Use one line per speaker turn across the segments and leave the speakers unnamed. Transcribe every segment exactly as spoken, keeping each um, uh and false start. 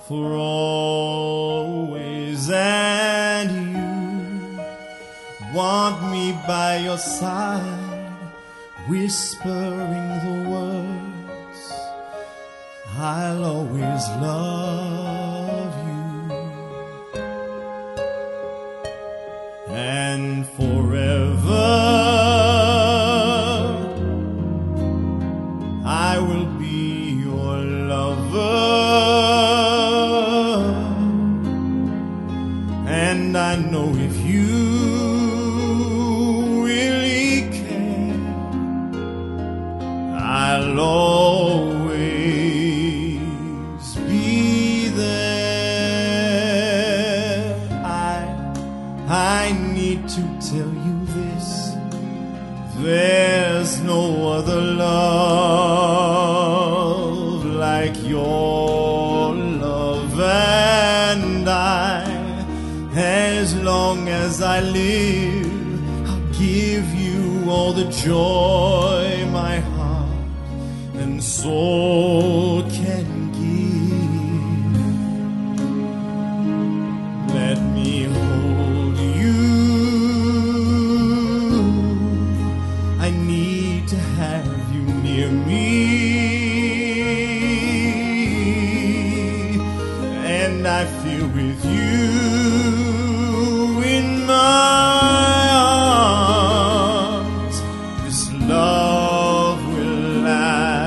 for always, and you want me by your side, whispering the words, I'll always love you. And forever I will be your lover, and I know if you really care, I'll always be there. I, I need to tell you this, there's no other love like your love, and I, as long as I live, I'll give you all the joy my heart and soul can give. Let me hold you, I need to have you near me, and I feel with you in my arms, this love will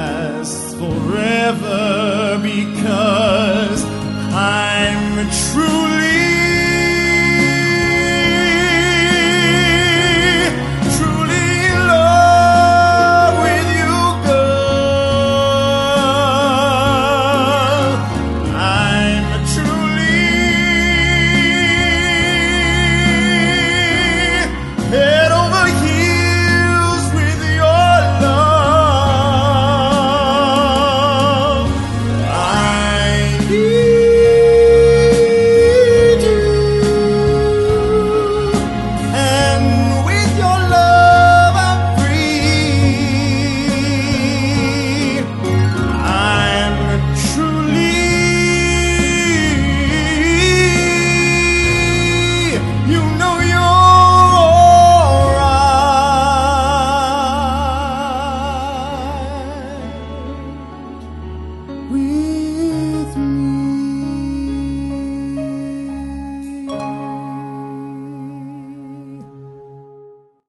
last forever, because I'm true.